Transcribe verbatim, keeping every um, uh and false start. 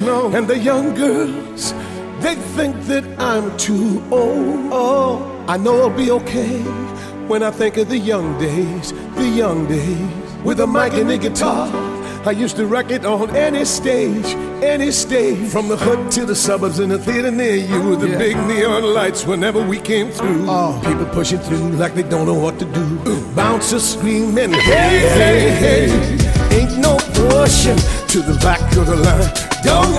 know. And the young girls, they think that I'm too old. Oh, I know I'll be okay when I think of the young days, the young days. With a mic and a guitar, I used to rock it on any stage, any stage. From the hood to the suburbs in the theater near you, with the yeah. big neon lights whenever we came through. Oh. People pushing through like they don't know what to do. Ooh. Bouncers screaming, hey, hey, hey. Ain't no pushing to the back of the line. Don't